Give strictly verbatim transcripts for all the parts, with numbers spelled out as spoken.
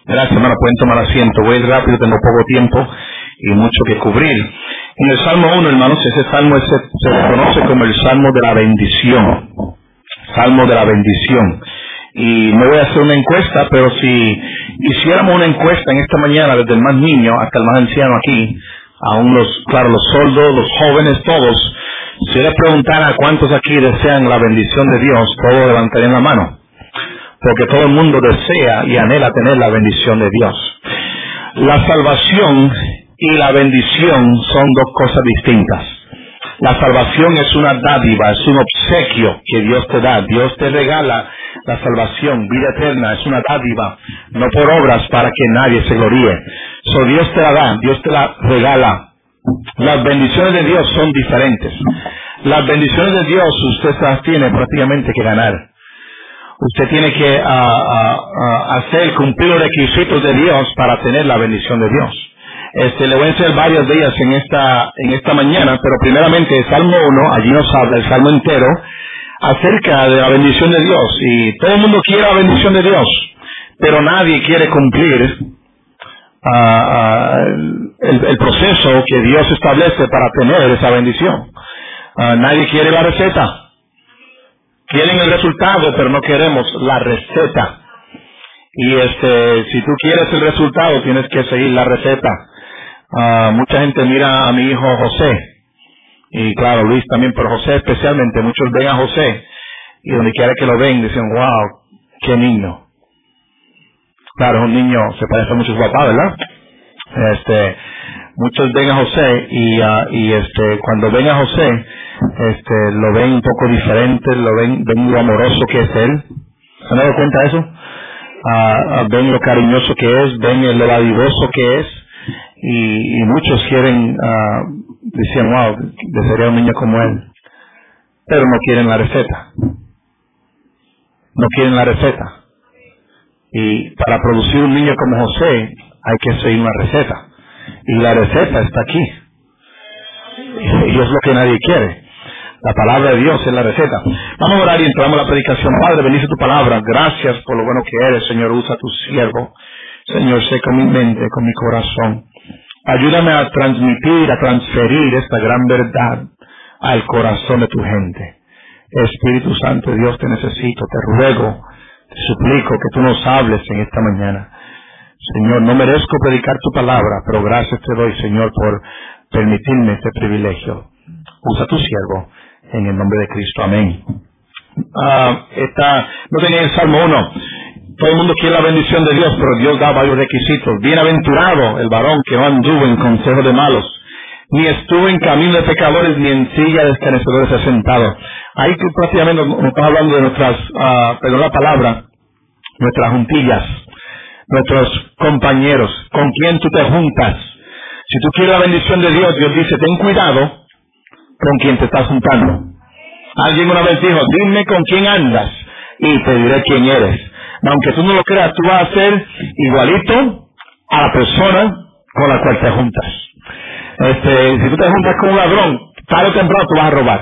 Gracias, hermano. Pueden tomar asiento. Voy rápido, tengo poco tiempo y mucho que cubrir. En el Salmo uno, hermanos, ese salmo ese, se conoce como el Salmo de la bendición. Salmo de la bendición. Y no voy a hacer una encuesta, pero si hiciéramos una encuesta en esta mañana, desde el más niño hasta el más anciano aquí, aún los, claro, los sordos, los jóvenes, todos, si les preguntara a cuántos aquí desean la bendición de Dios, todos levantarían la mano. Porque todo el mundo desea y anhela tener la bendición de Dios. La salvación y la bendición son dos cosas distintas. La salvación es una dádiva, es un obsequio que Dios te da. Dios te regala la salvación, vida eterna, es una dádiva, no por obras para que nadie se gloríe. So Dios te la da, Dios te la regala. Las bendiciones de Dios son diferentes. Las bendiciones de Dios usted se las tiene prácticamente que ganar. Usted tiene que uh, uh, uh, hacer, cumplir los requisitos de Dios para tener la bendición de Dios. Este, le voy a enseñar varias de ellas en esta, en esta mañana, pero primeramente el Salmo uno, allí nos habla el Salmo entero, acerca de la bendición de Dios. Y todo el mundo quiere la bendición de Dios, pero nadie quiere cumplir uh, uh, el, el proceso que Dios establece para tener esa bendición. Uh, nadie quiere la receta. Quieren el resultado, pero no queremos la receta. Y este, si tú quieres el resultado, tienes que seguir la receta. Uh, mucha gente mira a mi hijo José, y claro, Luis también, pero José especialmente, muchos ven a José, y donde quiera que lo ven, dicen, wow, qué niño. Claro, es un niño, se parece mucho a su papá, ¿verdad? Este, muchos ven a José, y, uh, y este, cuando ven a José, este, lo ven un poco diferente, lo ven, ven lo amoroso que es él. ¿Se han dado cuenta de eso? Uh, uh, ven lo cariñoso que es, ven lo dadivoso que es, y, y muchos quieren, uh, decían, wow, desearía un niño como él, pero no quieren la receta. No quieren la receta. Y para producir un niño como José, hay que seguir una receta. Y la receta está aquí. Y es lo que nadie quiere. La palabra de Dios es la receta. Vamos a orar y entramos a la predicación. Padre, bendice tu palabra. Gracias por lo bueno que eres, Señor. Usa a tu siervo. Señor, seca mi mente, con mi corazón. Ayúdame a transmitir, a transferir esta gran verdad al corazón de tu gente. Espíritu Santo, Dios, te necesito, te ruego, te suplico que tú nos hables en esta mañana. Señor, no merezco predicar tu palabra, pero gracias te doy, Señor, por permitirme este privilegio. Usa a tu siervo, en el nombre de Cristo. Amén. Uh, esta, no tenía el Salmo uno. Todo el mundo quiere la bendición de Dios, pero Dios da varios requisitos. Bienaventurado el varón que no anduvo en consejo de malos, ni estuvo en camino de pecadores, ni en silla de escarnecedores ha sentado. Ahí que prácticamente nos está hablando de nuestras, uh, perdón la palabra, nuestras juntillas, nuestros compañeros, con quien tú te juntas. Si tú quieres la bendición de Dios, Dios dice, ten cuidado con quien te estás juntando. Alguien una vez dijo, dime con quién andas y te diré quién eres. Aunque tú no lo creas, tú vas a ser igualito a la persona con la cual te juntas. Este, si tú te juntas con un ladrón, tarde o temprano tú vas a robar.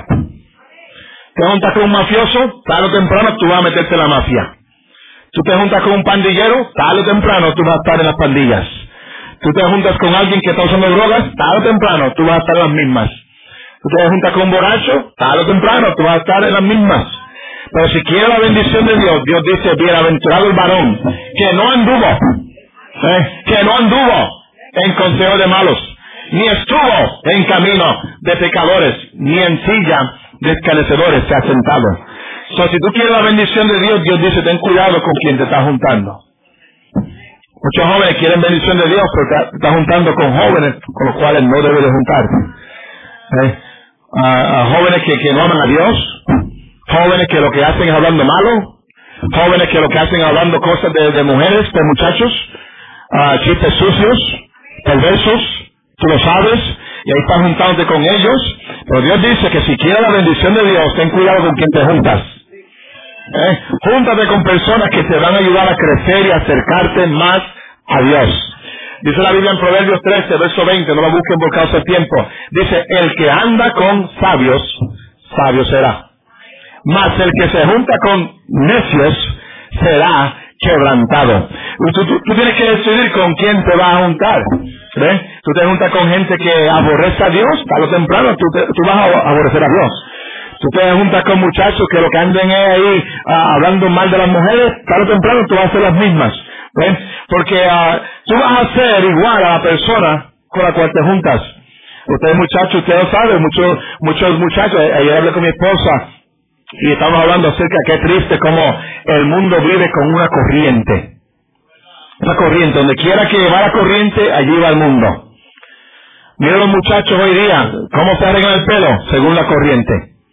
Te juntas con un mafioso, tarde o temprano tú vas a meterte en la mafia. Tú te juntas con un pandillero, tarde o temprano tú vas a estar en las pandillas. Tú te juntas con alguien que está usando drogas, tarde o temprano tú vas a estar en las mismas. Tú te juntas con un borracho, tarde o temprano tú vas a estar en las mismas. Pero si quiere la bendición de Dios, Dios dice, bienaventurado el varón, que no anduvo, ¿eh? que no anduvo en consejo de malos, ni estuvo en camino de pecadores, ni en silla de escarnecedores se ha sentado. So, si tú quieres la bendición de Dios, Dios dice, ten cuidado con quien te estás juntando. Muchos jóvenes quieren bendición de Dios porque te estás juntando con jóvenes con los cuales no debes de juntarte. ¿Eh? Uh, uh, jóvenes que, que no aman a Dios, jóvenes que lo que hacen es hablando malo, jóvenes que lo que hacen es hablando cosas de, de mujeres, de muchachos, uh, chistes sucios, perversos, tú lo sabes, y ahí estás juntándote con ellos. Pero Dios dice que si quieres la bendición de Dios, ten cuidado con quien te juntas. ¿Eh? Júntate con personas que te van a ayudar a crecer y acercarte más a Dios. Dice la Biblia en Proverbios trece, verso veinte, no lo busquen por causa de tiempo. Dice, el que anda con sabios, sabio será. Mas el que se junta con necios será quebrantado. Y tú, tú, tú tienes que decidir con quién te vas a juntar. ¿Ves? Tú te juntas con gente que aborrece a Dios, tarde o temprano tú, te, tú vas a aborrecer a Dios. Tú te juntas con muchachos que lo que anden es ahí uh, hablando mal de las mujeres, tarde o temprano tú vas a hacer las mismas. ¿Ves? Porque uh, tú vas a ser igual a la persona con la cual te juntas. Ustedes muchachos, ustedes lo saben, muchos, muchos muchachos, ayer hablé con mi esposa y estamos hablando acerca de qué triste como el mundo vive con una corriente. Una corriente, donde quiera que va la corriente, allí va el mundo. Mira los muchachos hoy día, cómo se arreglan el pelo, según la corriente.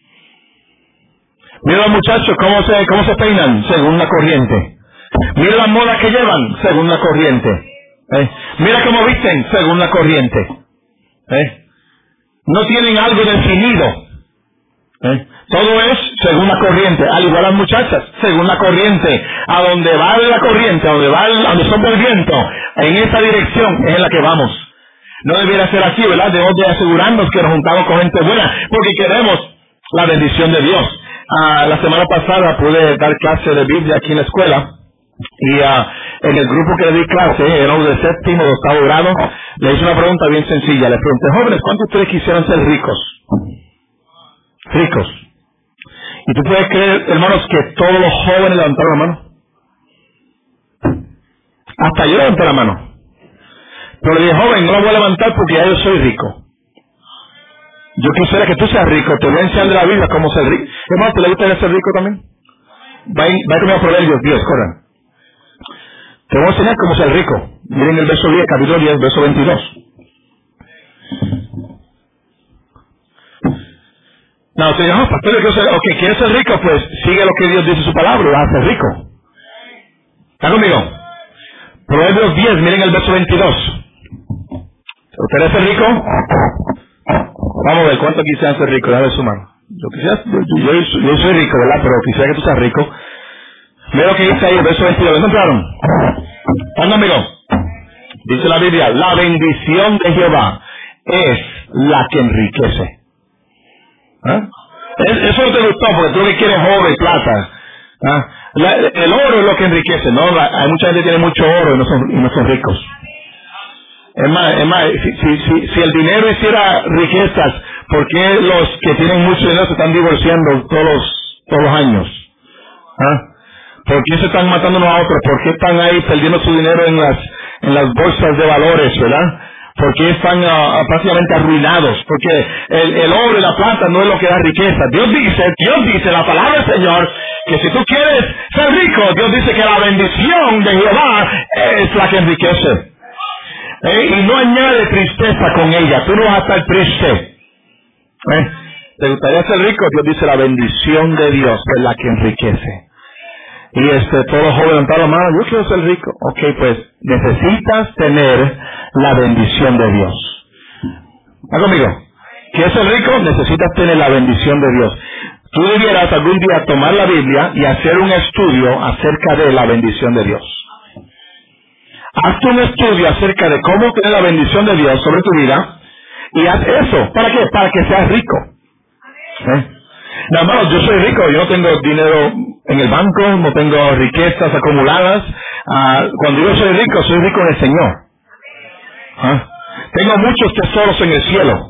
Mira los muchachos, cómo se, cómo se peinan, según la corriente. Mira las modas que llevan, según la corriente. ¿Eh? Mira cómo visten, según la corriente. ¿Eh? No tienen algo definido. ¿Eh? Todo es según la corriente, al igual las muchachas, según la corriente. A donde va la corriente, a donde va el, a donde sopla el viento, en esa dirección es en la que vamos. No debiera ser así, ¿verdad? Debemos de asegurarnos que nos juntamos con gente buena, porque queremos la bendición de Dios. Uh, la semana pasada pude dar clase de Biblia aquí en la escuela, y uh, en el grupo que le di clase, era de séptimo o octavo grado, le hice una pregunta bien sencilla. Le pregunté, jóvenes, ¿cuántos de ustedes quisieran ser ricos? Ricos. ¿Y tú puedes creer, hermanos, que todos los jóvenes levantaron la mano? Hasta yo levanté la mano. Pero le dije, joven, no la voy a levantar porque ya yo soy rico. Yo quisiera que tú seas rico. Te voy a enseñar de la Biblia cómo ser rico. Hermano, ¿te le gustaría ser rico también? Va conmigo a Proverbios diez, corran. Te voy a enseñar cómo ser rico. Miren el verso diez, capítulo diez, verso veintidós. No, usted dice, oh, pastor, yo quiero ser, ok, ¿quieres ser rico? Pues sigue lo que Dios dice en su palabra y vas a ser rico. ¿Está conmigo? Proverbios diez, miren el verso veintidós. ¿Usted ser rico? Vamos a ver, ¿cuánto quisieran ser rico? Dale su mano. Yo, quisiera, yo, yo, yo soy rico, ¿verdad? Pero quisiera que tú seas rico. Mira lo que dice ahí el verso veintidós. ¿Lo encontraron? ¿Están conmigo? Dice la Biblia, la bendición de Jehová es la que enriquece. ¿Ah? Eso no te gustó porque tú lo que quieres oro y plata. ¿Ah? La, el oro es lo que enriquece, ¿no? La, hay mucha gente que tiene mucho oro y no son, y no son ricos. Es más, es más si, si, si, si el dinero hiciera riquezas, ¿por qué los que tienen mucho dinero se están divorciando todos los, todos los años? ¿Ah? ¿Por qué se están matando unos a otros? ¿Por qué están ahí perdiendo su dinero en las, en las bolsas de valores, verdad? Porque están uh, prácticamente arruinados, porque el, el oro y la plata no es lo que da riqueza. Dios dice, Dios dice, la palabra del Señor, que si tú quieres ser rico, Dios dice que la bendición de Jehová es la que enriquece. ¿Eh? Y no añade tristeza con ella, tú no vas a estar triste. ¿Eh? ¿Te gustaría ser rico? Dios dice, la bendición de Dios es la que enriquece. Y este, todos los jóvenes levantaron la mano, yo quiero ser rico. Ok, pues necesitas tener la bendición de Dios. ¿Está conmigo? ¿Quieres ser rico? Necesitas tener la bendición de Dios. Tú debieras algún día tomar la Biblia y hacer un estudio acerca de la bendición de Dios. Hazte un estudio acerca de cómo tener la bendición de Dios sobre tu vida y haz eso. ¿Para qué? Para que seas rico. ¿Eh? No, hermanos, yo soy rico, yo no tengo dinero en el banco, no tengo riquezas acumuladas. Uh, cuando yo soy rico, soy rico en el Señor. ¿Uh? Tengo muchos tesoros en el cielo.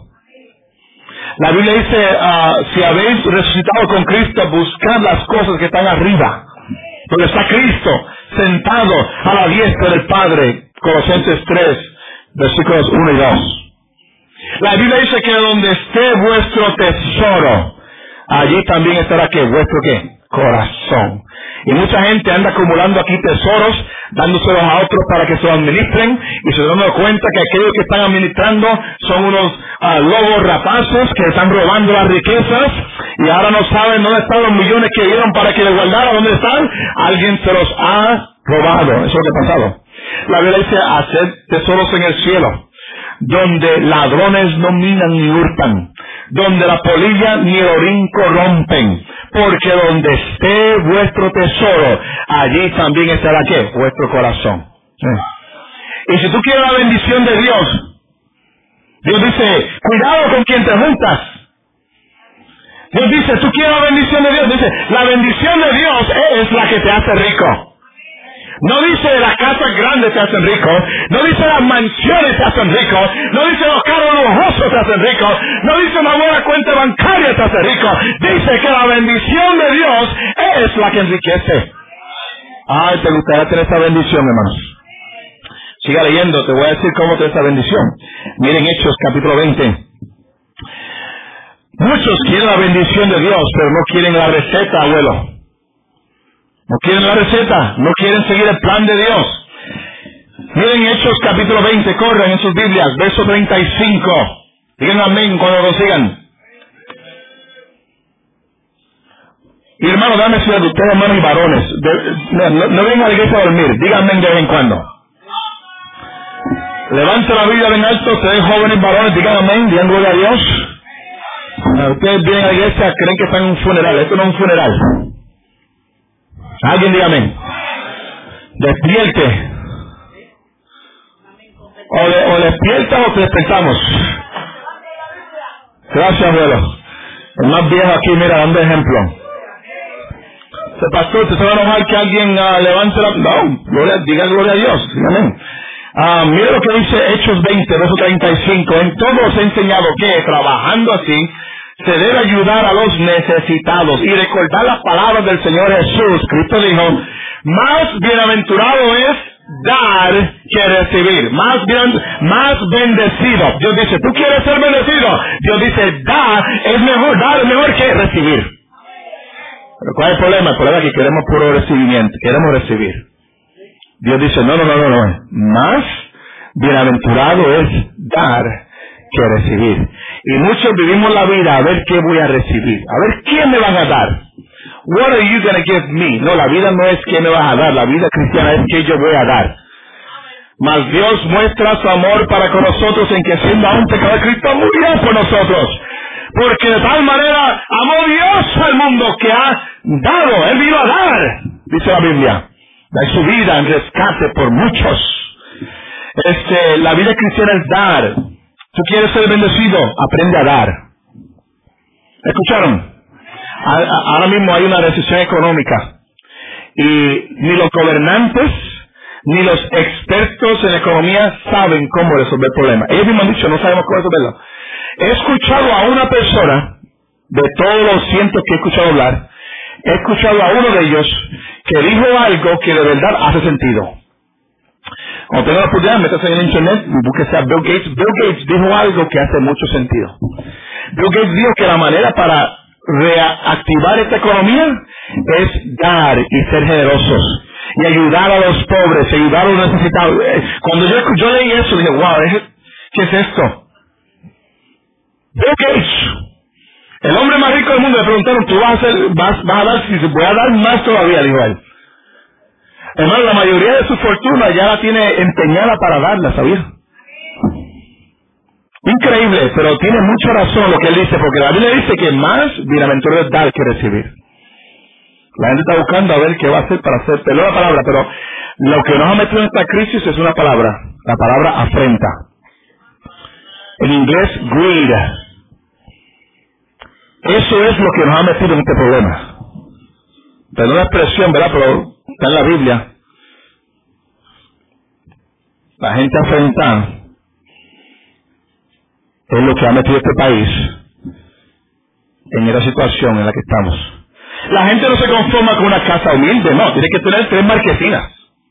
La Biblia dice, uh, si habéis resucitado con Cristo, buscad las cosas que están arriba, donde está Cristo, sentado a la diestra del Padre. Colosenses tres, versículos uno y dos. La Biblia dice que donde esté vuestro tesoro, allí también estará que vuestro qué, corazón. Y mucha gente anda acumulando aquí tesoros, dándoselos a otros para que se los administren, y se dan cuenta que aquellos que están administrando son unos uh, lobos rapaces que están robando las riquezas, y ahora no saben dónde están los millones que dieron para que les guardara, dónde están. Alguien se los ha robado. Eso es lo que ha pasado. La Biblia dice, hacer tesoros en el cielo, donde ladrones no minan ni hurtan, donde la polilla ni el orín corrompen, porque donde esté vuestro tesoro, allí también estará ¿qué? Vuestro corazón. ¿Sí? Y si tú quieres la bendición de Dios, Dios dice, cuidado con quien te juntas. Dios dice, tú quieres la bendición de Dios, dice, la bendición de Dios es la que te hace rico. No dice las casas grandes te hacen rico, no dice las mansiones te hacen rico, no dice los carros lujosos te hacen rico, no dice una buena cuenta bancaria te hace rico. Dice que la bendición de Dios es la que enriquece. Ay, te gustaría tener esa bendición, hermanos. Siga leyendo, te voy a decir cómo tener esa bendición. Miren Hechos capítulo veinte. Muchos quieren la bendición de Dios, pero no quieren la receta, abuelo. No quieren la receta, no quieren seguir el plan de Dios. Miren Hechos capítulo veinte, corren en sus Biblias, verso treinta y cinco. Digan amén cuando lo sigan. Y hermano, dame si de ustedes, hermanos y varones, de, no, no, no vengan a la iglesia a dormir, díganme de vez en cuando. Levante la Biblia en alto, ustedes jóvenes varones, digan amén, digan gloria a Dios. Ustedes vienen a la iglesia, creen que están en un funeral, esto no es un funeral. Alguien diga amén. Despierte. O, de, o despierta o te despertamos. Gracias, abuelo. El más viejo aquí, mira, dando ejemplo. Se pastor, ¿te se va a enojar que alguien uh, levante la... No, gloria, diga gloria a Dios. Amén. Uh, mira lo que dice Hechos veinte, verso treinta y cinco. En todo os he enseñado que, trabajando así, se debe ayudar a los necesitados y recordar las palabras del Señor Jesús. Cristo dijo, más bienaventurado es dar que recibir. Más, bien, más bendecido. Dios dice, ¿tú quieres ser bendecido? Dios dice, dar es mejor, dar es mejor que recibir. Pero ¿cuál es el problema? El problema es que queremos puro recibimiento, queremos recibir. Dios dice, no, no, no, no, no. Más bienaventurado es dar que recibir. Y muchos vivimos la vida a ver qué voy a recibir, a ver qué me van a dar. What are you going to give me? No, la vida no es qué me vas a dar, la vida cristiana es qué yo voy a dar. Mas Dios muestra su amor para con nosotros en que siendo aún pecador, Cristo murió por nosotros. Porque de tal manera amó Dios al mundo que ha dado, Él vino a dar, dice la Biblia, da su vida en rescate por muchos. Este, la vida cristiana es dar. ¿Tú quieres ser bendecido? Aprende a dar. ¿Escucharon? Ahora mismo hay una recesión económica y ni los gobernantes ni los expertos en economía saben cómo resolver el problema. Ellos mismos han dicho, no sabemos cómo resolverlo. He escuchado a una persona, de todos los cientos que he escuchado hablar, he escuchado a uno de ellos que dijo algo que de verdad hace sentido. Cuando tenga la oportunidad, métase en el internet y búsquese a Bill Gates. Bill Gates dijo algo que hace mucho sentido. Bill Gates dijo que la manera para reactivar esta economía es dar y ser generosos y ayudar a los pobres, ayudar a los necesitados. Cuando yo, yo leí eso, dije, wow, ¿qué es esto? Bill Gates, el hombre más rico del mundo, le preguntaron, ¿tú vas a, hacer, vas, vas a dar? Si se puede dar más todavía, dijo él. Hermano, la mayoría de su fortuna ya la tiene empeñada para darla, ¿sabía? Increíble, pero tiene mucha razón lo que él dice, porque la Biblia dice que más bienaventurado es dar que recibir. La gente está buscando a ver qué va a hacer para hacer, peló la palabra, pero lo que nos ha metido en esta crisis es una palabra, la palabra afrenta. En inglés, greed. Eso es lo que nos ha metido en este problema. Pero una expresión, ¿verdad? Pero está en la Biblia. La gente afrentada es lo que ha metido este país en esa situación en la que estamos. La gente no se conforma con una casa humilde, no, tiene que tener tres marquesinas.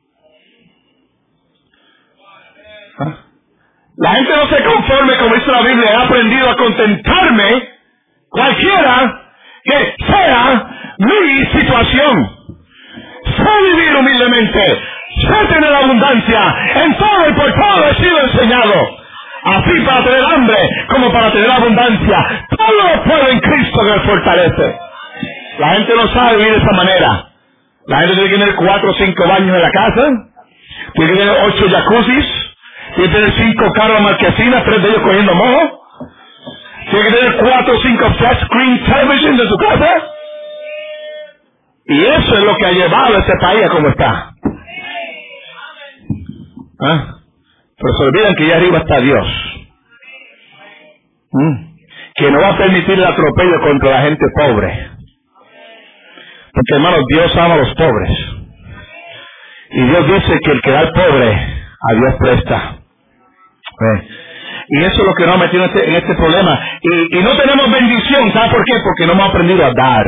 ¿Ah? La gente no se conforme, como dice la Biblia, he aprendido a contentarme cualquiera que sea mi situación. Sé vivir humildemente, sé tener abundancia, en todo y por todo he sido enseñado. Así para tener hambre como para tener abundancia. Todo lo puedo en Cristo que me fortalece. La gente no sabe vivir de esa manera. La gente tiene que tener cuatro o cinco baños en la casa, tiene que tener ocho jacuzzis, tiene que tener cinco carros marquesinas, tres de ellos cogiendo mojo, tiene que tener cuatro o cinco flat screen televisions en su casa. Y eso es lo que ha llevado a este país a como está. ¿Ah? Pero se olvidan que allá arriba está Dios. ¿Mm? Que no va a permitir el atropello contra la gente pobre. Porque hermanos, Dios ama a los pobres. Y Dios dice que el que da al pobre, a Dios presta. ¿Eh? Y eso es lo que nos ha metido en este, en este problema. Y, y no tenemos bendición, ¿sabe por qué? Porque no hemos aprendido a dar.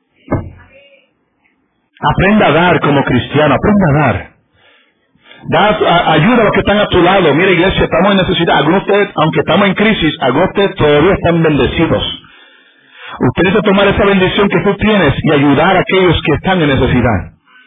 Aprenda a dar como cristiano, aprenda a dar. Da, a, ayuda a los que están a tu lado. Mira, iglesia, estamos en necesidad. Algunos de ustedes, aunque estamos en crisis, algunos de ustedes todavía están bendecidos. Usted debe tomar esa bendición que tú tienes y ayudar a aquellos que están en necesidad.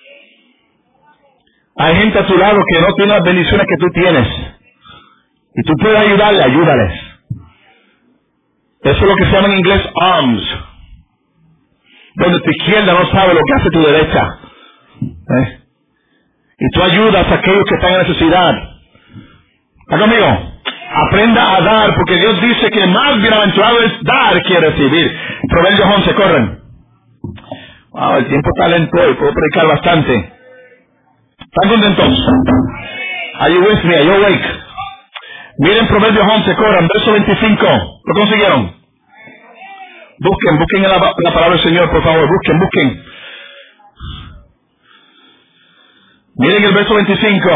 Hay gente a tu lado que no tiene las bendiciones que tú tienes. Y tú puedes ayudarle, ayúdales. Eso es lo que se llama en inglés alms. Donde tu izquierda no sabe lo que hace tu derecha. ¿Eh? Y tú ayudas a aquellos que están en necesidad. ¿Está conmigo? Aprenda a dar, porque Dios dice que más bienaventurado es dar que recibir. Proverbios once, corren. Wow, el tiempo está lento y puedo predicar bastante. ¿Están contentos? Are you with me? Are you awake? Miren Proverbios once, corran, verso veinticinco. ¿Lo consiguieron? Busquen, busquen la, la palabra del Señor, por favor. Busquen, busquen. Miren el verso veinticinco.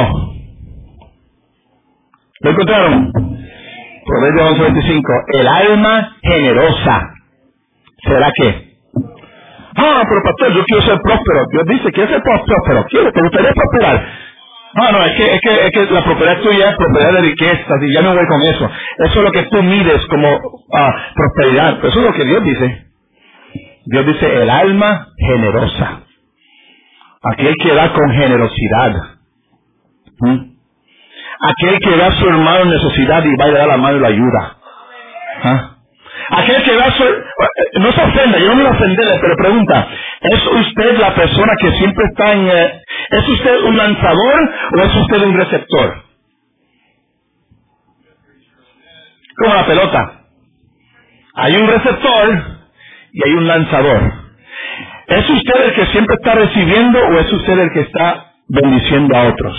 ¿Lo encontraron? Proverbios once, veinticinco. El alma generosa. ¿Será qué? Ah, pero pastor, yo quiero ser próspero. Dios dice, ¿quieres ser próspero? ¿Quieres? ¿Te gustaría prosperar? No, no, es que, es que, es que la propiedad tuya es propiedad de riquezas y ya no voy con eso. Eso es lo que tú mides como uh, prosperidad. Pero eso es lo que Dios dice. Dios dice, el alma generosa. Aquel que da con generosidad. ¿Mm? Aquel que da a su hermano en necesidad y va a dar la mano y lo ayuda. ¿Ah? Aquel que da su... No se ofenda, yo no me voy a ofenderle, pero pregunta, ¿es usted la persona que siempre está en... Eh, ¿es usted un lanzador o es usted un receptor? Como la pelota. Hay un receptor y hay un lanzador. ¿Es usted el que siempre está recibiendo o es usted el que está bendiciendo a otros?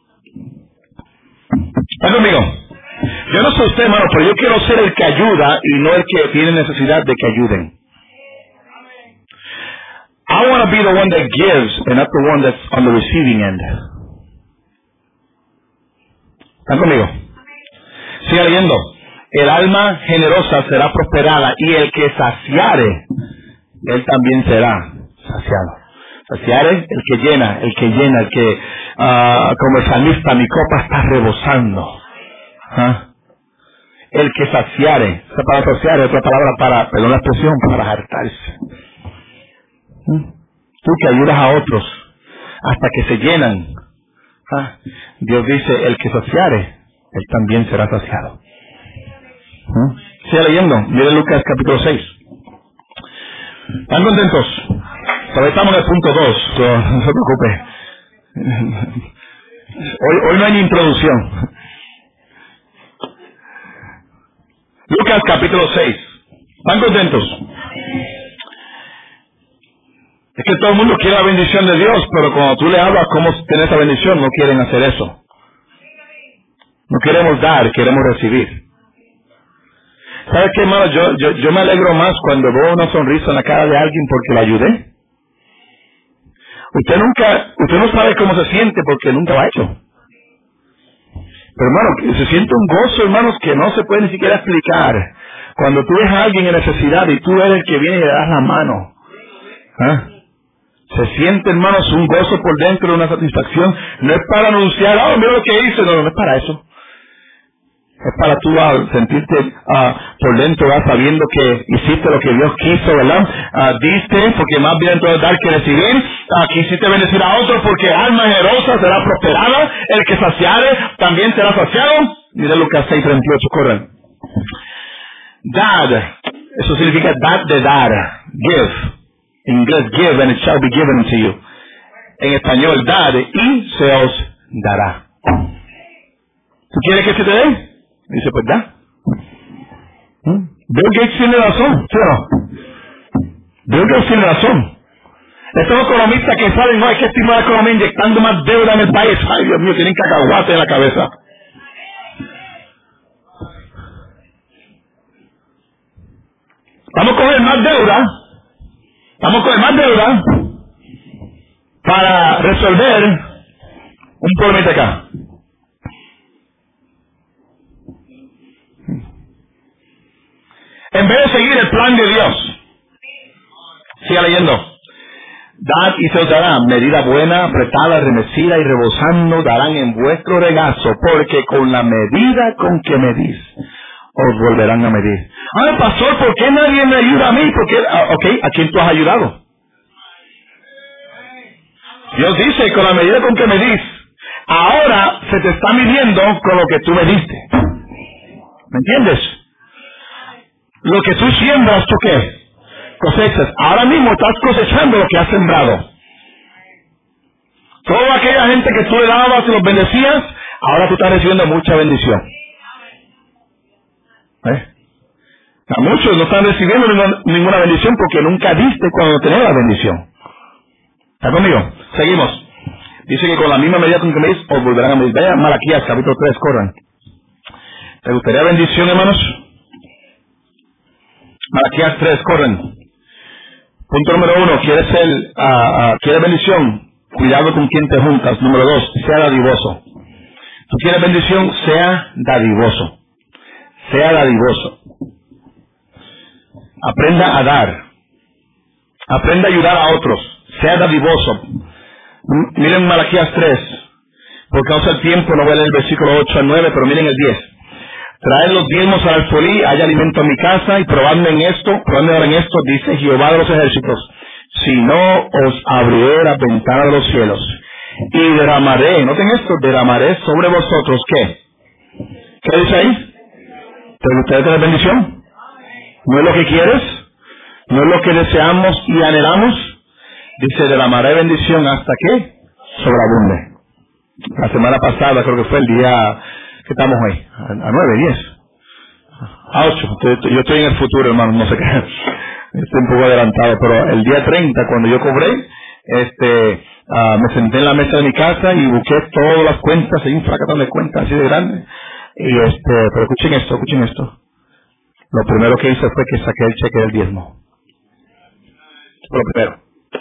¿Está conmigo? Yo no soy usted, hermano, pero yo quiero ser el que ayuda y no el que tiene necesidad de que ayuden. I want to be the one that gives and not the one that's on the receiving end. ¿Están conmigo? Siga leyendo. El alma generosa será prosperada y el que saciare, él también será saciado. Saciare, el que llena, el que llena, el que, uh, como el salmista, mi copa está rebosando. ¿Ah? El que saciare, esa palabra saciare es otra palabra para, perdón la expresión, para hartarse. ¿Mm? Tú que ayudas a otros hasta que se llenan. ¿Ah? Dios dice, el que saciare, él también será saciado. ¿Mm? Sigue leyendo, mire Lucas capítulo seis. ¿Están contentos? Todavía estamos en el punto dos, so, no se preocupe. Hoy, hoy no hay ni introducción. Lucas capítulo seis. ¿Están contentos? Es que todo el mundo quiere la bendición de Dios, pero cuando tú le hablas cómo tener esa bendición, no quieren hacer eso. No queremos dar, queremos recibir. ¿Sabes qué, hermano? Yo, yo, yo me alegro más cuando veo una sonrisa en la cara de alguien porque lo ayudé. Usted nunca, usted no sabe cómo se siente porque nunca lo ha hecho. Pero hermano, se siente un gozo, hermanos, que no se puede ni siquiera explicar. Cuando tú ves a alguien en necesidad y tú eres el que viene y le das la mano. ¿Ah? Se siente, hermanos, un gozo por dentro, una satisfacción. No es para anunciar, oh, mira lo que hice. No, no es para eso. Es para tú uh, sentirte uh, por dentro, uh, sabiendo que hiciste lo que Dios quiso, ¿verdad? Uh, diste, porque más bien todo es dar que recibir. Uh, quisiste bendecir a otro, porque alma generosa será prosperada. El que saciare también será saciado. Mira Lucas seis, treinta y ocho, corren. Dad, eso significa dar de dar. Give. En inglés, give and it shall be given to you. En español, dad y se os dará. ¿Tú quieres que se te dé? Dice, pues da. ¿Mm? Bill Gates tiene razón, ¿sí o no? Bill Gates tiene razón. Estos economistas que saben, no hay que estimular la economía inyectando más deuda en el país. Ay, Dios mío, tienen cacahuate en la cabeza. Vamos a coger más deuda. Vamos a coger más deuda para resolver Un problemita acá. En vez de seguir el plan de Dios, siga leyendo. Dad y se os dará, medida buena, apretada, remecida y rebosando darán en vuestro regazo, porque con la medida con que medís, os volverán a medir. Ah, pastor, ¿por qué nadie me ayuda a mí? Porque, ah, ok, ¿a quién tú has ayudado? Dios dice, con la medida con que medís, ahora se te está midiendo con lo que tú mediste. ¿Me entiendes? Lo que tú siembras, ¿tú qué? Cosechas. Ahora mismo estás cosechando lo que has sembrado. Toda aquella gente que tú le dabas y los bendecías, ahora tú estás recibiendo mucha bendición. ¿Eh? A muchos no están recibiendo ninguna, ninguna bendición porque nunca diste cuando tenías la bendición. ¿Está conmigo? Seguimos. Dice que con la misma medida con que medís, os volverán a medir. Vean Malaquías, capítulo tres, corran. ¿Te gustaría bendición, hermanos? Malaquías tres, corren. Punto número uno, ¿quieres ser, uh, uh, ¿quieres bendición? Cuidado con quien te juntas. Número dos, sea dadivoso. ¿Tú quieres bendición? Sea dadivoso. Sea dadivoso. Aprenda a dar. Aprenda a ayudar a otros. Sea dadivoso. M- miren Malaquías tres. Por causa del tiempo no voy a leer el versículo ocho al nueve, pero miren el diez. Traed los diezmos al alfolí, hay alimento en mi casa, y probadme en esto, probadme ahora en esto, dice Jehová de los ejércitos, si no os abriré la ventana de los cielos, y derramaré, noten esto, derramaré sobre vosotros, ¿qué? ¿Qué dice ahí? ¿Te gustaría tener bendición? ¿No es lo que quieres? ¿No es lo que deseamos y anhelamos? Dice, derramaré bendición hasta que sobreabunde. La semana pasada, creo que fue el día... ¿Qué estamos hoy? A, a nueve, diez. A ocho. Yo estoy en el futuro, hermano, no sé qué. Estoy un poco adelantado, pero el día treinta, cuando yo cobré, este, uh, me senté en la mesa de mi casa y busqué todas las cuentas, hay un fracatón de cuentas así de grande. Y este, pero escuchen esto, escuchen esto. Lo primero que hice fue que saqué el cheque del diezmo. Lo primero.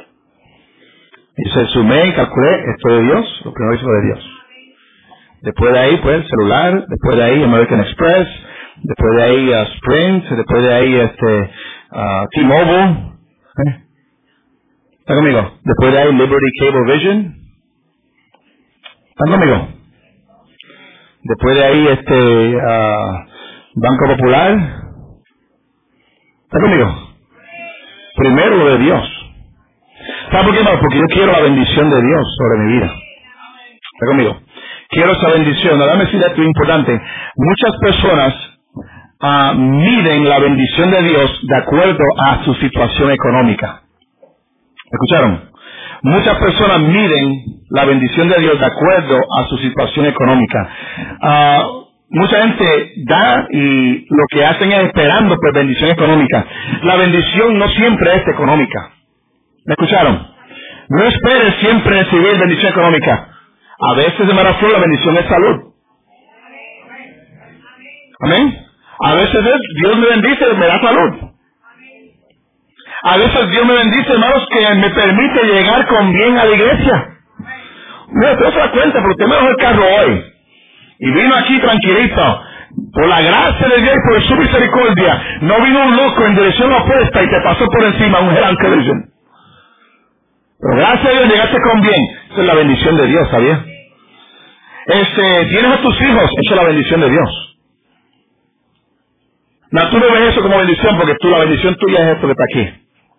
Y se sumé y calculé, esto de Dios, lo primero hice fue de Dios. Después de ahí, pues, el celular, después de ahí, American Express, después de ahí, uh, Sprint, después de ahí, este, uh, T-Mobile. ¿Eh? ¿Están conmigo? Después de ahí, Liberty Cable Vision. ¿Están conmigo? Después de ahí, este, uh, Banco Popular. ¿Están conmigo? Primero lo de Dios. ¿Saben por qué, hermano? Porque yo quiero la bendición de Dios sobre mi vida. ¿Está conmigo? Quiero esa bendición. Ahora me decir esto importante. Muchas personas uh, miden la bendición de Dios de acuerdo a su situación económica. ¿Escucharon? Muchas personas miden la bendición de Dios de acuerdo a su situación económica. Uh, mucha gente da y lo que hacen es esperando por bendición económica. La bendición no siempre es económica. ¿Me escucharon? No esperes siempre recibir bendición económica. A veces, hermano, la bendición es salud. Amén. A veces es, Dios me bendice, me da salud. A veces Dios me bendice, hermanos, que me permite llegar con bien a la iglesia. Mira, te das cuenta, porque usted me dejó el carro hoy. Y vino aquí tranquilito. Por la gracia de Dios y por su misericordia, no vino un loco en dirección opuesta y te pasó por encima un head-on collision. Pero gracias a Dios llegaste con bien. Esa es la bendición de Dios, ¿sabía? Este, tienes a tus hijos, esa es la bendición de Dios. No, tú no ves eso como bendición porque tú, la bendición tuya es esto que está aquí.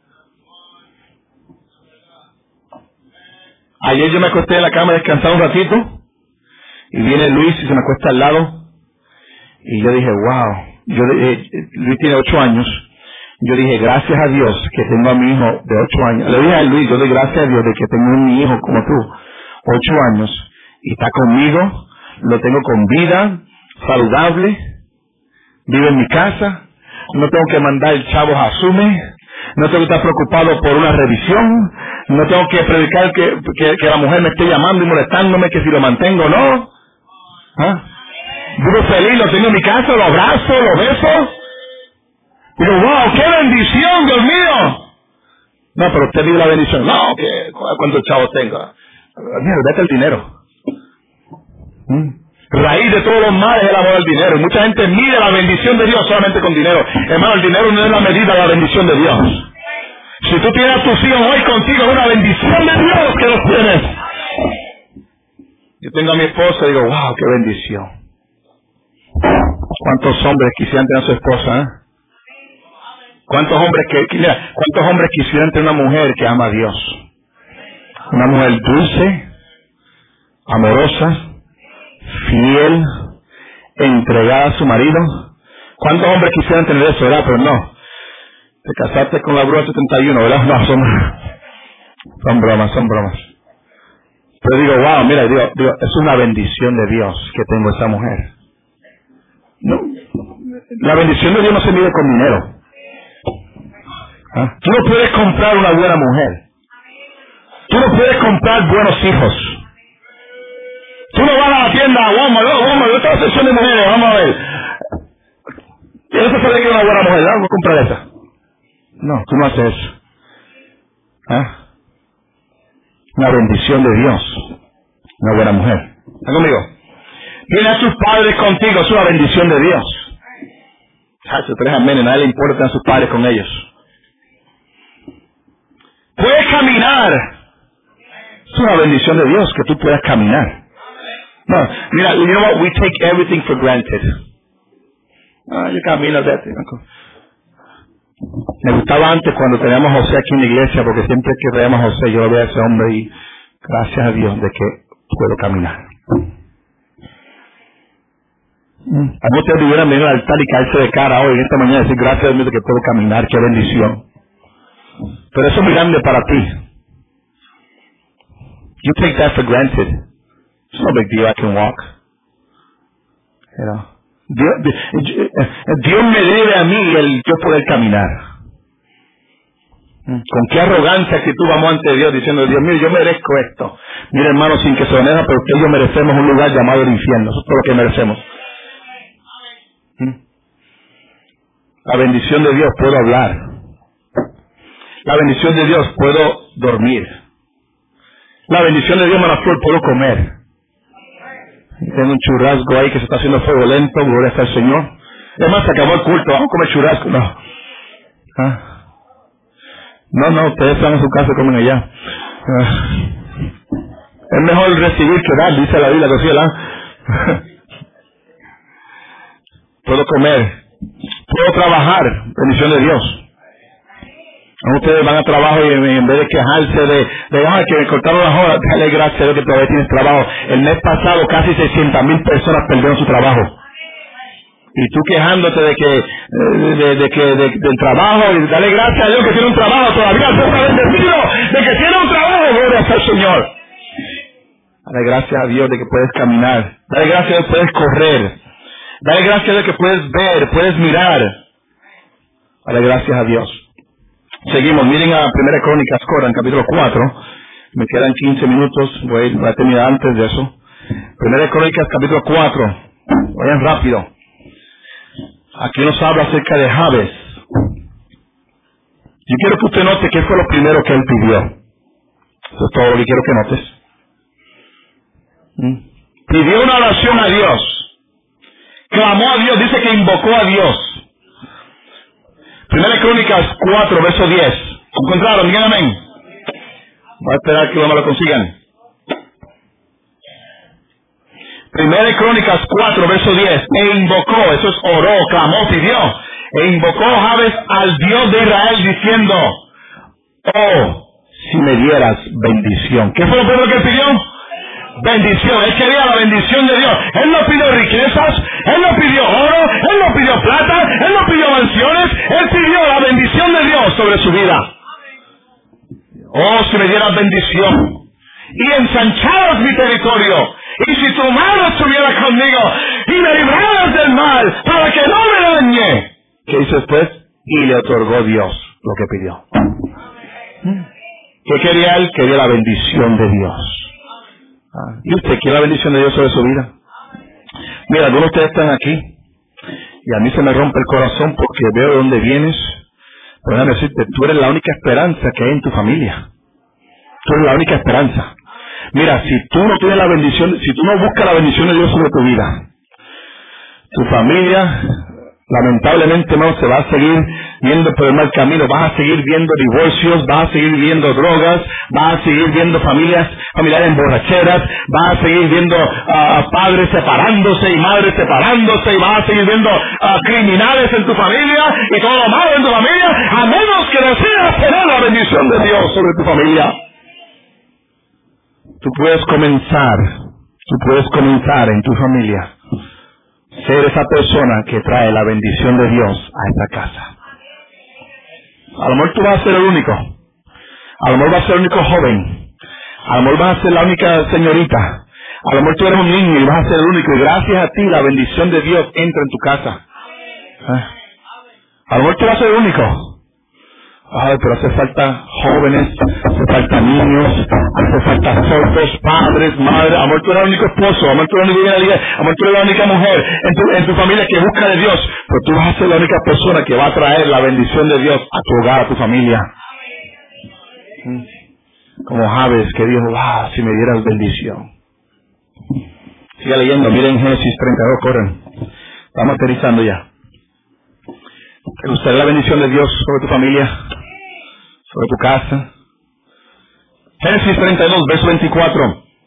Ayer yo me acosté en la cama a descansar un ratito y viene Luis y se me acuesta al lado y yo dije, wow, yo, eh, Luis tiene ocho años. Yo dije, gracias a Dios que tengo a mi hijo de ocho años. Le dije a Luis, yo doy gracias a Dios de que tengo un hijo como tú, ocho años, y está conmigo, lo tengo con vida, saludable, vive en mi casa, no tengo que mandar chavos a Sume, no tengo que estar preocupado por una revisión, no tengo que predicar que, que, que la mujer me esté llamando y molestándome, que si lo mantengo o no. ¿Ah? Vivo feliz, lo tengo en mi casa, lo abrazo, lo beso. Digo, wow, qué bendición, Dios mío. No, pero usted vive la bendición. No, que ¿cuántos chavos tengo? Mira, date el dinero. ¿Mm? Raíz de todos los males es el amor al dinero. Y mucha gente mide la bendición de Dios solamente con dinero. Hermano, el dinero no es la medida de la bendición de Dios. Si tú tienes a tus hijos hoy contigo, es una bendición de Dios que los tienes. Yo tengo a mi esposa y digo, wow, qué bendición. ¿Cuántos hombres quisieran tener a su esposa? ¿eh? ¿Cuántos hombres que mira, cuántos hombres quisieran tener una mujer que ama a Dios? Una mujer dulce, amorosa, fiel, entregada a su marido. ¿Cuántos hombres quisieran tener eso, verdad? Pero no. Te casaste con la bruja setenta y uno, ¿verdad? No, son, son bromas, son bromas. Pero digo, wow, mira, digo, digo, es una bendición de Dios que tengo esa mujer. No, la bendición de Dios no se mide con dinero. ¿Ah? Tú no puedes comprar una buena mujer. Tú no puedes comprar buenos hijos. Tú no vas a la tienda, vamos, vamos, yo tengo sección de mujeres, vamos a ver. Y eso sabe que es una buena mujer, ¿verdad? Vamos a comprar esa. No, tú no haces eso. ¿Ah? Una bendición de Dios. Una buena mujer. ¿Está conmigo? Tiene a sus padres contigo, es una bendición de Dios. Hace tres amén, a nadie le importa a sus padres con ellos. Puedes caminar. Es una bendición de Dios que tú puedas caminar. No, mira, you know what? We take everything for granted. Ah, yo camino de ti. Me gustaba antes cuando teníamos a José aquí en la iglesia, porque siempre que veíamos a José, yo lo veía a ese hombre y gracias a Dios de que puedo caminar. A mí ustedes hubieran venido al altar y caerse de cara hoy, en esta mañana, y decir gracias a Dios de que puedo caminar, qué bendición. Pero eso es muy grande para ti. You take that for granted. It's no big deal, I can walk. You know. Dios, Dios me debe a mí el yo poder caminar. Con qué arrogancia que tú vamos ante Dios diciendo, Dios mío, yo merezco esto. Mira, hermano, sin que se lo pero usted y yo merecemos un lugar llamado el infierno. Eso es todo lo que merecemos. La bendición de Dios, puedo hablar. La bendición de Dios, puedo dormir. La bendición de Dios, Manaflor, puedo comer. Tengo un churrasco ahí que se está haciendo fuego lento, gloria al Señor. Además, se acabó el culto, vamos a comer churrasco. No, ¿Ah? no, no, ustedes están en su casa y comen allá. Ah. Es mejor recibir que dar, dice la Biblia, que sí, ¿verdad? Puedo comer, puedo trabajar, bendición de Dios. Ustedes van a trabajo y en vez de quejarse de, de ay, que me cortaron las horas, dale gracias a Dios que todavía tienes trabajo. El mes pasado casi seiscientas mil personas perdieron su trabajo. Y tú quejándote de que, de, de, de que, de, del trabajo, y dale gracias a Dios que tiene un trabajo, todavía no está bendecido de que tiene un trabajo, gloria al Señor. Dale gracias a Dios de que puedes caminar. Dale gracias a Dios que puedes correr. Dale gracias a Dios que puedes ver, puedes mirar. Dale gracias a Dios. Seguimos, miren a Primera Crónicas, Corran, capítulo cuatro. Me quedan quince minutos, voy, voy a terminar antes de eso. Primera Crónicas, capítulo cuatro. Vayan rápido. Aquí nos habla acerca de Jabes. Yo quiero que usted note qué fue lo primero que él pidió. Eso es todo lo que quiero que notes. ¿Mm? Pidió una oración a Dios. Clamó a Dios, dice que invocó a Dios. Primera Crónicas cuatro, verso diez. ¿Encontraron? Digan amén. Voy a esperar que me lo consigan. Primera Crónicas cuatro, verso diez. E invocó, eso es oró, clamó, pidió. E invocó Jabes al Dios de Israel diciendo, oh, si me dieras bendición. ¿Qué fue lo primero que él pidió? Bendición. Él quería la bendición de Dios. Él no pidió riquezas, él no pidió oro, él no pidió plata, él no pidió mansiones, él pidió la bendición de Dios sobre su vida. Oh, si me dieras bendición y ensancharas mi territorio, y si tu mano estuviera conmigo y me libraras del mal para que no me dañe. ¿Qué hizo después? Y le otorgó Dios lo que pidió. ¿Qué quería él? Quería la bendición de Dios. Ah, ¿y usted quiere la bendición de Dios sobre su vida? Mira, algunos de ustedes están aquí y a mí se me rompe el corazón porque veo de dónde vienes. Pero déjame decirte, tú eres la única esperanza que hay en tu familia. Tú eres la única esperanza. Mira, si tú no tienes la bendición, si tú no buscas la bendición de Dios sobre tu vida, tu familia, lamentablemente no se va a seguir viendo por el mal camino, vas a seguir viendo divorcios, vas a seguir viendo drogas, vas a seguir viendo familias, familiares en borracheras, vas a seguir viendo uh, padres separándose y madres separándose, y vas a seguir viendo uh, criminales en tu familia y todo lo malo en tu familia, a menos que decidas tener la bendición de Dios sobre tu familia. Tú puedes comenzar, tú puedes comenzar en tu familia, ser esa persona que trae la bendición de Dios a esta casa. A lo mejor tú vas a ser el único. A lo mejor vas a ser el único joven. A lo mejor vas a ser la única señorita. A lo mejor tú eres un niño y vas a ser el único. Y gracias a ti la bendición de Dios entra en tu casa. ¿Eh? A lo mejor tú vas a ser el único. Ay, pero hace falta jóvenes, hace falta niños, hace falta sordos, padres, madres. A lo mejor tú eres el único esposo, a lo mejor tú eres la única, a lo mejor tú eres la única mujer en tu, en tu familia que busca de Dios, pero tú vas a ser la única persona que va a traer la bendición de Dios a tu hogar, a tu familia. Como Jabes, que dijo, ah, si me dieras bendición. Siga leyendo, miren Génesis treinta y dos, corren. Estamos aterrizando ya. ¿Te gustaría la bendición de Dios sobre tu familia? Sobre tu casa. Génesis treinta y dos, verso veinticuatro.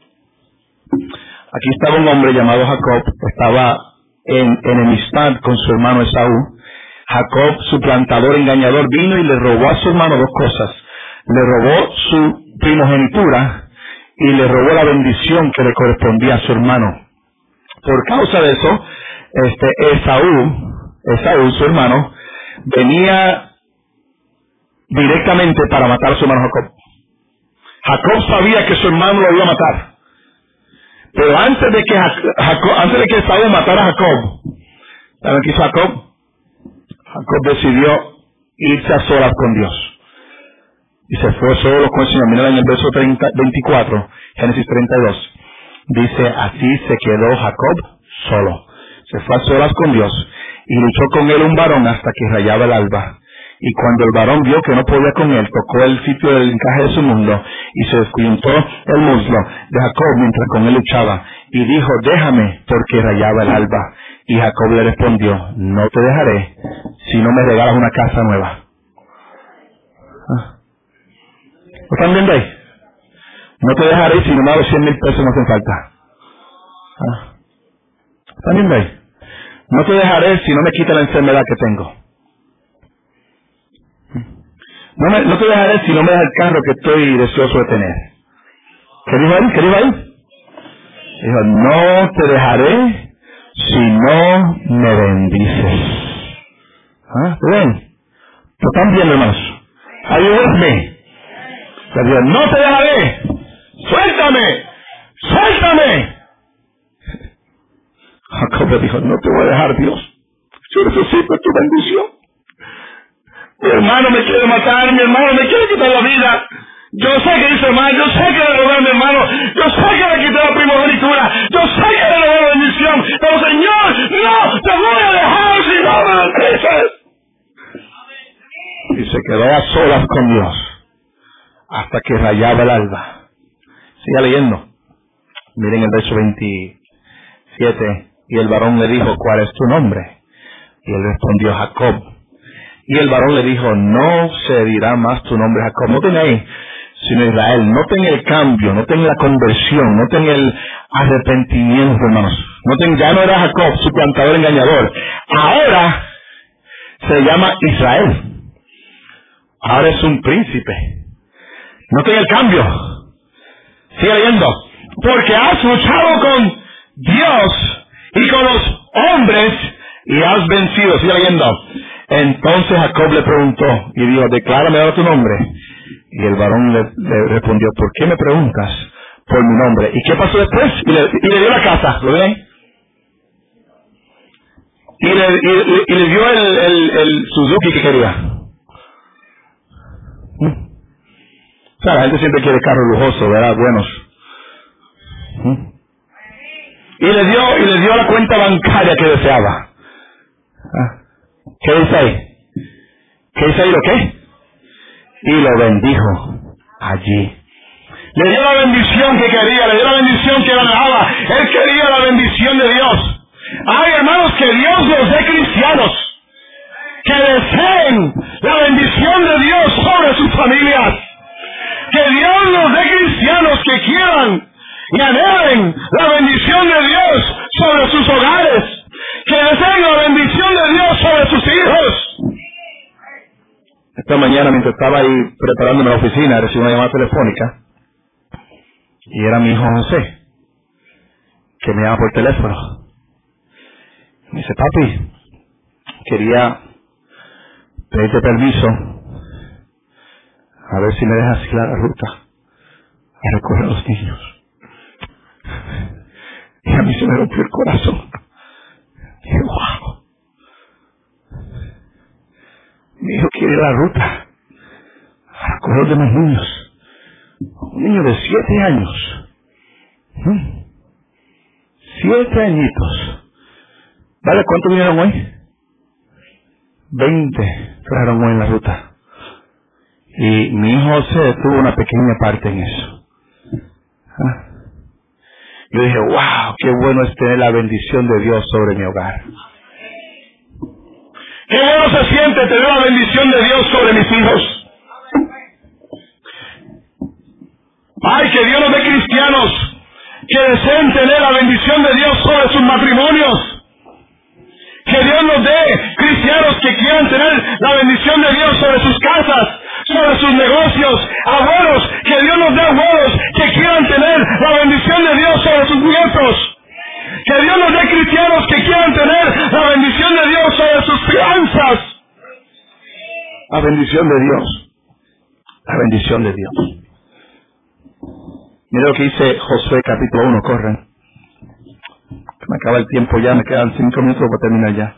Aquí estaba un hombre llamado Jacob. Estaba en enemistad con su hermano Esaú. Jacob, su plantador engañador, vino y le robó a su hermano dos cosas. Le robó su primogenitura y le robó la bendición que le correspondía a su hermano. Por causa de eso, este Esaú, Esaú, su hermano, venía directamente para matar a su hermano Jacob. Jacob sabía que su hermano lo iba a matar. Pero antes de que Jacob, antes de que Esaú matara a Jacob, ¿saben qué hizo Jacob? Jacob decidió irse a solas con Dios. Y se fue solo con el Señor. Miren en el verso treinta, veinticuatro, Génesis treinta y dos. Dice, así se quedó Jacob solo. Se fue a solas con Dios. Y luchó con él un varón hasta que rayaba el alba. Y cuando el varón vio que no podía con él, tocó el sitio del encaje de su muslo y se descoyuntó el muslo de Jacob mientras con él luchaba. Y dijo, déjame, porque rayaba el alba. Y Jacob le respondió, no te dejaré si no me regalas una casa nueva. ¿Ah? ¿Lo están viendo ahí? No te dejaré si no me hago cien mil pesos no hacen falta. ¿Ah? ¿Están viendo ahí? No te dejaré si no me quita la enfermedad que tengo. No, me, no te dejaré si no me das el carro que estoy deseoso de tener. ¿Qué dijo él? ¿Qué dijo él? Dijo, no te dejaré si no me bendices. ¿Ah? ¿Te ven? ¿Lo están viendo, hermanos? Are you with me? Le dijo, no te dejaré. Suéltame. Suéltame. Jacob le dijo, no te voy a dejar, Dios. Yo necesito tu bendición. Mi hermano me quiere matar, mi hermano me quiere quitar la vida. Yo sé que hice mal, yo sé que le robé a mi hermano, yo sé que le quité la primogenitura, yo sé que le robé la bendición, pero Señor, no te voy a dejar si no me bendices. Y se quedó a solas con Dios hasta que rayaba el alba. Siga leyendo. Miren el verso veintisiete. Y el varón le dijo, ¿cuál es tu nombre? Y él respondió, Jacob. Y el varón le dijo, no se dirá más tu nombre Jacob. No tenga ahí, sino Israel. No tenga el cambio, no tenga la conversión, no tenga el arrepentimiento, hermanos. No tenga, ya no era Jacob, su plantador engañador. Ahora se llama Israel. Ahora es un príncipe. No tenga el cambio. Sigue leyendo. Porque has luchado con Dios y con los hombres y has vencido. Sigue leyendo. Entonces Jacob le preguntó y dijo, declárame ahora tu nombre. Y el varón le, le respondió, ¿por qué me preguntas por mi nombre? ¿Y qué pasó después? Y le, y le dio la casa, ¿lo ven? Y le, y, y le dio el, el, el Suzuki que quería. ¿Mm? O sea, la gente siempre quiere carros lujosos, ¿verdad? Buenos. ¿Mm? Y le dio, y le dio la cuenta bancaria que deseaba. ¿Ah? ¿Qué dice ahí? ¿Qué dice ahí lo qué? Y lo bendijo allí. Le dio la bendición que quería, le dio la bendición que ganaba. Él quería la bendición de Dios. Ay, hermanos, que Dios nos dé cristianos que deseen la bendición de Dios sobre sus familias. Que Dios nos dé cristianos que quieran y anhelen la bendición de Dios sobre sus hogares. Que deseen la bendición de Dios sobre sus hijos. Esta mañana, mientras estaba ahí preparándome la oficina, recibí una llamada telefónica. Y era mi hijo José, que me llama por teléfono. Me dice, papi, quería pedirte permiso a ver si me dejas ir a la ruta a recoger a los niños. Y a mí se me rompió el corazón. Dije, wow. Mi hijo quiere ir a la ruta a recoger a los demás niños. Un niño de siete años. ¿Mm? Siete añitos. ¿Vale? ¿Cuánto vinieron hoy? Veinte trajeron hoy en la ruta. Y mi hijo José tuvo una pequeña parte en eso. ¿Ah? Yo dije, wow, qué bueno es tener la bendición de Dios sobre mi hogar. Qué bueno se siente tener la bendición de Dios sobre mis hijos. Ay, que Dios nos dé cristianos que deseen tener la bendición de Dios sobre sus matrimonios. Que Dios nos dé cristianos que quieran tener la bendición de Dios sobre sus casas, sobre sus negocios. Abuelos, que Dios nos dé abuelos que quieran tener la bendición de Dios sobre sus nietos. Que Dios nos dé cristianos que quieran tener la bendición de Dios sobre sus finanzas. La bendición de Dios. La bendición de Dios. Mira lo que dice Josué capítulo uno, corren. Me acaba el tiempo ya, me quedan cinco minutos para terminar ya.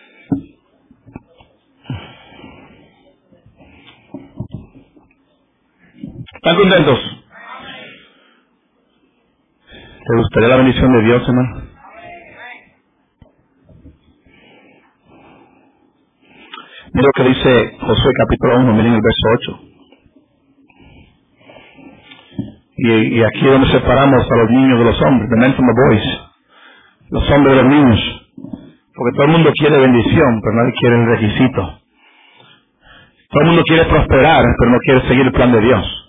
¿Están contentos? ¿Te gustaría la bendición de Dios, hermano? Mira lo que dice Josué capítulo uno, miren el verso ocho. Y, y aquí es donde separamos a los niños de los hombres, the men from the boys, los hombres de los niños, porque todo el mundo quiere bendición, pero nadie quiere el requisito. Todo el mundo quiere prosperar, pero no quiere seguir el plan de Dios.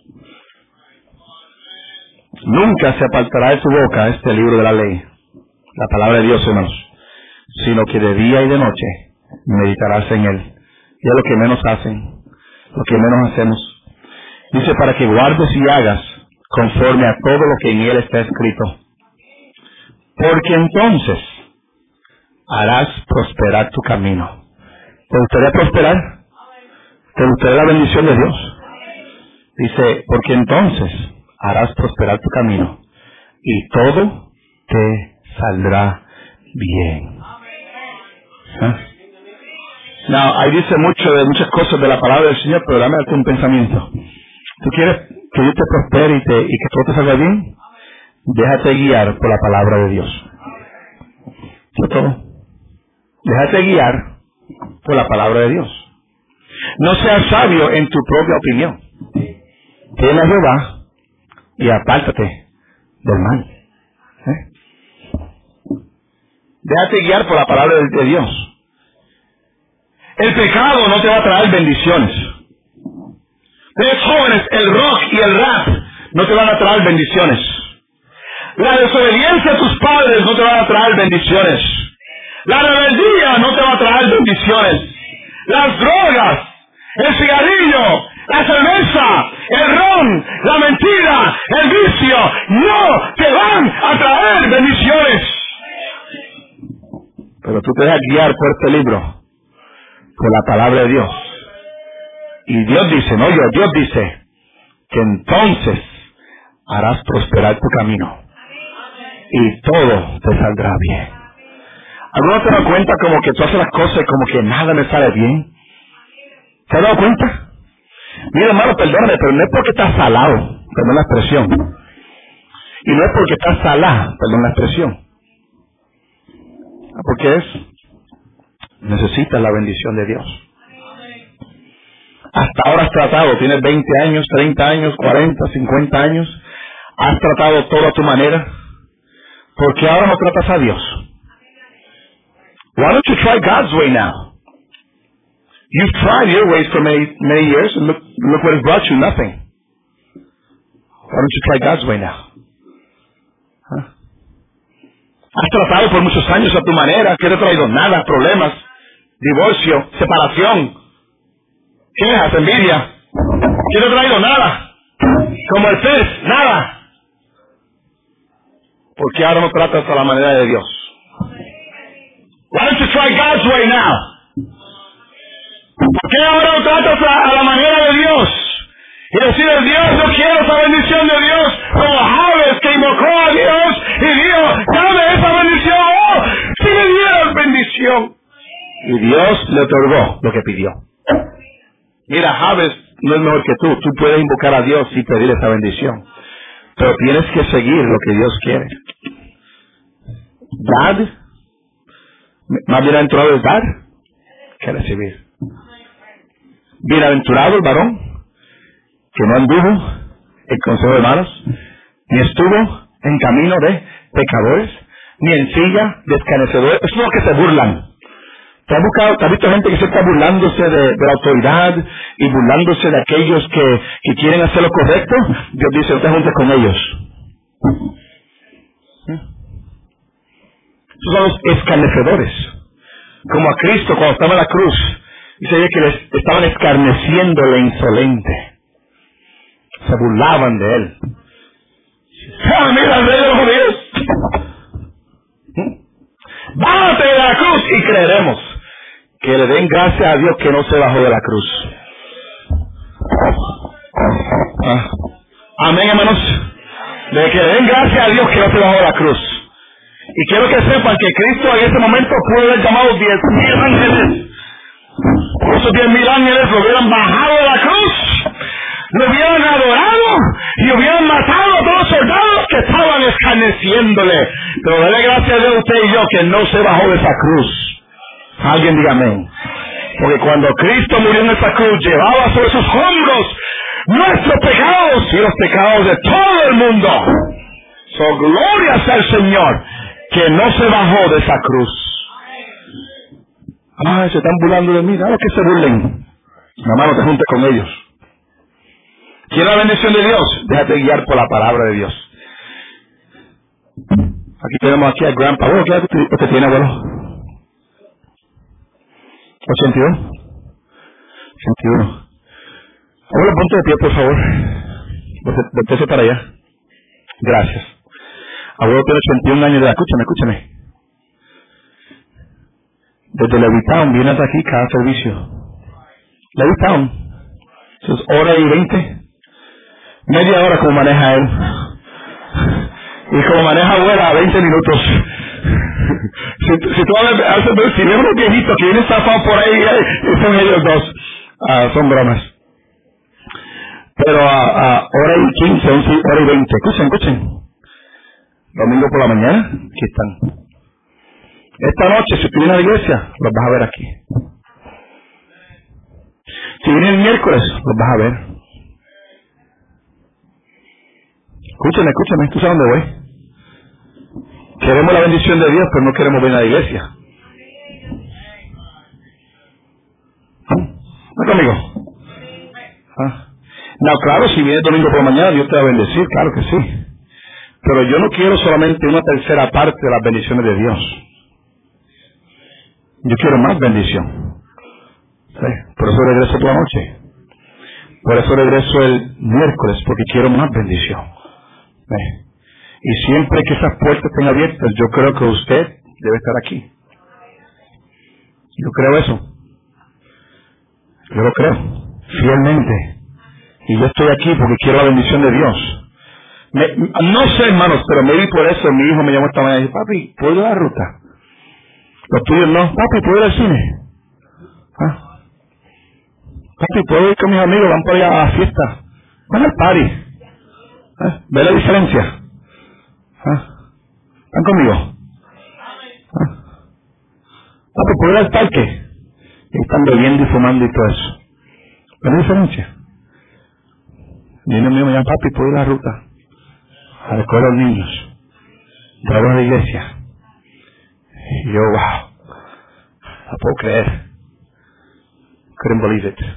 Nunca se apartará de tu boca este libro de la ley, la palabra de Dios, hermanos, sino que de día y de noche meditarás en él. Y es lo que menos hacen, lo que menos hacemos. Dice, para que guardes y hagas conforme a todo lo que en él está escrito. Porque entonces harás prosperar tu camino. ¿Te gustaría prosperar? ¿Te gustaría la bendición de Dios? Dice, porque entonces harás prosperar tu camino y todo te saldrá bien. ¿Ah? No, ahí dice mucho de muchas cosas de la palabra del Señor, pero dame un pensamiento. ¿Tú quieres que Dios te prospere y, te, y que todo te salga bien? Déjate guiar por la palabra de Dios. Eso es todo. Déjate guiar por la palabra de Dios. No seas sabio en tu propia opinión. Teme a Jehová y apártate del mal. ¿Eh? Déjate guiar por la palabra de, de Dios. El pecado no te va a traer bendiciones. Ustedes jóvenes, el rock y el rap no te van a traer bendiciones. La desobediencia a tus padres no te van a traer bendiciones. La rebeldía no te va a traer bendiciones. Las drogas, el cigarrillo, la cerveza, el ron, la mentira, el vicio, no te van a traer bendiciones. Pero tú te dejas guiar por este libro, por la palabra de Dios. Y Dios dice, no yo, Dios dice, que entonces harás prosperar tu camino. Y todo te saldrá bien. ¿Alguno te da cuenta como que tú haces las cosas y como que nada me sale bien? ¿Te has dado cuenta? Mira, hermano, perdóname, pero no es porque estás salado, perdón la expresión. Y no es porque estás salada, perdón la expresión. Porque es, necesitas la bendición de Dios. Hasta ahora has tratado, tienes veinte años, treinta años, cuarenta, cincuenta años, ¿Has tratado todo a tu manera? ¿Por qué ahora no tratas a Dios? Why don't you try God's way now? You've tried your ways for many, many years, and look, look what has brought you, nothing. Why don't you try God's way now? ¿Ah? Has tratado por muchos años a tu manera, que no te ha traído nada, problemas, divorcio, separación, quejas, envidia, que no te ha traído nada, como el pez, nada. ¿Por qué ahora no tratas a la manera de Dios? Why don't you try God's way now? ¿Por qué ahora no tratas a, a la manera de Dios? Y decir, Dios, yo quiero esa bendición de Dios, como Jabes que invocó a Dios y dijo, dame esa bendición, oh, si me dieras bendición. Y Dios le otorgó lo que pidió. Mira, Jabes no es mejor que tú, tú puedes invocar a Dios y pedir esa bendición, pero tienes que seguir lo que Dios quiere. Dar, más bienaventurado es dar que recibir. Bienaventurado el varón que no anduvo en consejo de malos, ni estuvo en camino de pecadores, ni en silla de escarnecedores. Es lo que se burlan. ¿Te has, buscado, te has visto gente que se está burlándose de, de la autoridad y burlándose de aquellos que, que quieren hacer lo correcto? Dios dice, no te juntes con ellos. Esos son los escarnecedores. Como a Cristo cuando estaba en la cruz, dice que les estaban escarneciendo la insolente. Se burlaban de él. ¡Ah, mira el rey de los judíos! ¡Bájate de la cruz! Y creeremos que le den gracias a Dios que no se bajó de la cruz. Ah. Amén, hermanos. De que le den gracias a Dios que no se bajó de la cruz. Y quiero que sepan que Cristo en ese momento pudo haber llamado diez mil ángeles. Esos diez mil ángeles lo hubieran bajado de la cruz, lo hubieran adorado y hubieran matado a todos los soldados que estaban escarneciéndole. Pero dale gracias a Dios usted y yo que no se bajó de esa cruz. Alguien diga amén. Porque cuando Cristo murió en esa cruz, llevaba sobre sus hombros nuestros pecados y los pecados de todo el mundo. So, gloria sea el Señor que no se bajó de esa cruz. Ay, se están burlando de mí. Dale que se burlen. Mamá, no te juntes con ellos. ¿Quieres la bendición de Dios? Déjate guiar por la palabra de Dios. Aquí tenemos aquí al Grandpa. Abuelo, ¿qué edad usted tiene, abuelo? ¿ochenta y uno? ochenta y uno. Abuelo, ponte de pie, por favor. Voltese para allá. Gracias. Abuelo tiene ochenta y un años de edad. Escúchame, escúchame. Desde Levittown viene hasta aquí cada servicio. Levittown. Eso es hora y veinte. Media hora como maneja él. Y como maneja abuela, veinte minutos. si, si tú haces, si ves unos viejitos que vienen zafados por ahí, son ellos dos. Uh, son bromas. Pero a uh, uh, hora y quince, once, hora y veinte. Escuchen, escuchen. Domingo por la mañana, aquí están. Esta noche, si tú vienes a la iglesia, los vas a ver aquí. Si vienes el miércoles, los vas a ver. Escúchame, escúchame, ¿tú sabes dónde voy? Queremos la bendición de Dios, pero no queremos venir a la iglesia. ¿Ah? ¿No conmigo? ¿Ah? No, claro, si vienes domingo por la mañana, Dios te va a bendecir, claro que sí. Pero yo no quiero solamente una tercera parte de las bendiciones de Dios. Yo quiero más bendición. ¿Sí? Por eso regreso toda la noche. Por eso regreso el miércoles, porque quiero más bendición. ¿Sí? Y siempre que esas puertas estén abiertas, yo creo que usted debe estar aquí. Yo creo eso. Yo lo creo. Fielmente. Y yo estoy aquí porque quiero la bendición de Dios. Me, no sé, hermanos, pero me vi por eso. Mi hijo me llamó esta mañana y dijo, papi, ¿puedo ir a la ruta? Los tuyos no. Papi, ¿puedo ir al cine? ¿Ah? Papi, ¿puedo ir con mis amigos? Van por allá a la fiesta. Van al party. ¿Ah? ¿Ve la diferencia? ¿Ah? ¿Están conmigo? ¿Ah? Papi, ¿puedo ir al parque? Y están bebiendo y fumando y todo eso. ¿Ve la diferencia? Y uno mío me llama, papi, ¿puedo ir a la ruta? a recoger a los niños, traerlos a la iglesia. Y yo, wow, no puedo creer. Couldn't believe it.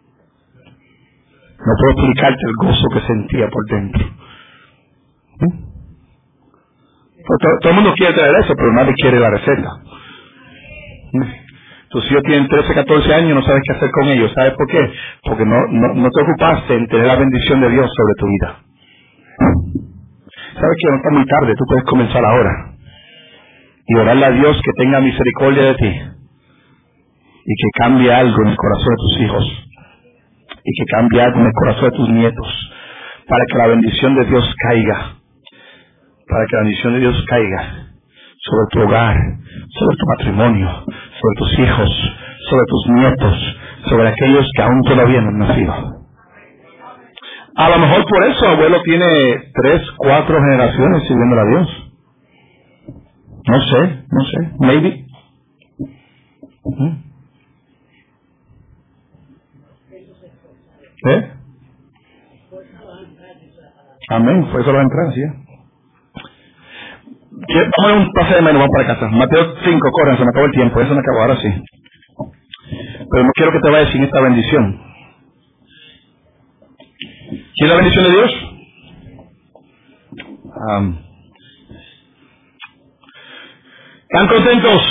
No puedo explicarte el gozo que sentía por dentro. ¿Mm? Todo, todo el mundo quiere traer eso, pero nadie quiere la receta. ¿Mm? Tus hijos tienen trece, catorce años y no sabes qué hacer con ellos. ¿Sabes por qué? Porque no, no, no te ocupaste en tener la bendición de Dios sobre tu vida. ¿Sabes que no está muy tarde? Tú puedes comenzar ahora y orarle a Dios que tenga misericordia de ti y que cambie algo en el corazón de tus hijos y que cambie algo en el corazón de tus nietos para que la bendición de Dios caiga, para que la bendición de Dios caiga sobre tu hogar, sobre tu matrimonio, sobre tus hijos, sobre tus nietos, sobre aquellos que aún todavía no han nacido. A lo mejor por eso abuelo tiene tres, cuatro generaciones sirviéndole a Dios. No sé, no sé, maybe. ¿Mm? ¿Eh? Amén, fue eso la entrada, sí. Vamos a ver un pase de menos, vamos para casa. Mateo cinco, corran, se me acabó el tiempo, eso me acabó, ahora sí. Pero no quiero que te vayas sin esta bendición. ¿Quieres la bendición de Dios? Um, ¿Están contentos?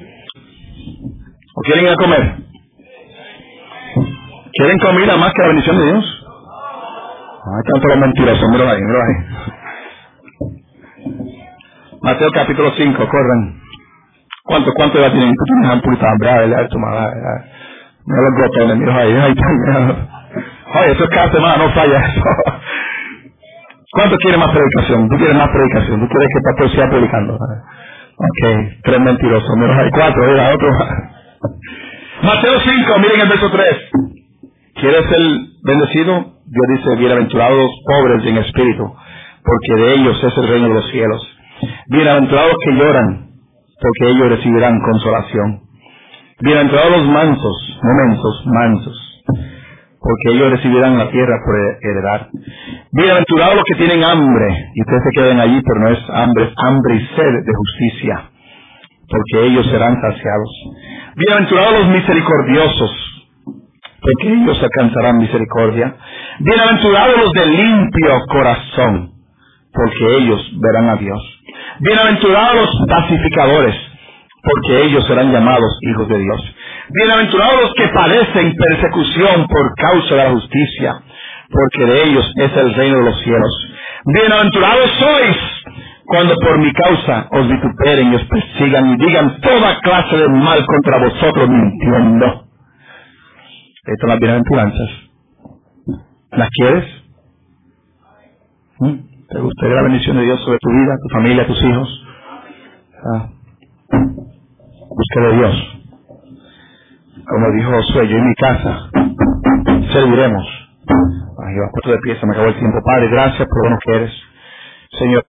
¿O quieren ir a comer? ¿Quieren comida más que la bendición de Dios? Ay, tanto los mentirosos, míralo ahí, míralo ahí. Mateo capítulo cinco, corran. ¿Cuánto, cuánto edad tienen? Tú tienes ampulita, hambre, ¿verdad? Tu madre, mira los botones, mira ahí, ahí está. Oye, eso es cada semana, no falla eso. ¿Cuánto quiere más predicación? Tú quieres más predicación, tú quieres que el pastor siga predicando. Ok, tres mentirosos, menos hay cuatro, mira, otro. Mateo cinco, miren el verso tres. ¿Quieres ser bendecido? Dios dice, bienaventurados los pobres en espíritu, porque de ellos es el reino de los cielos. Bienaventurados que lloran, porque ellos recibirán consolación. Bienaventurados los mansos, momentos mansos, porque ellos recibirán la tierra por heredar. Bienaventurados los que tienen hambre, y ustedes se queden allí, pero no es hambre, es hambre y sed de justicia, porque ellos serán saciados. Bienaventurados los misericordiosos, porque ellos alcanzarán misericordia. Bienaventurados los de limpio corazón, porque ellos verán a Dios. Bienaventurados los pacificadores, porque ellos serán llamados hijos de Dios. Bienaventurados los que padecen persecución por causa de la justicia, porque de ellos es el reino de los cielos. Bienaventurados sois cuando por mi causa os vituperen y os persigan y digan toda clase de mal contra vosotros mintiendo. Estas son las bienaventuranzas. ¿Las quieres? ¿Mm? ¿Te gustaría la bendición de Dios sobre tu vida, tu familia, tus hijos? Ah. Busca de Dios. Como dijo Josué, yo en mi casa serviremos. Ay, yo puesto de pie, se me acabó el tiempo. Padre, gracias por lo bueno que eres. Señor.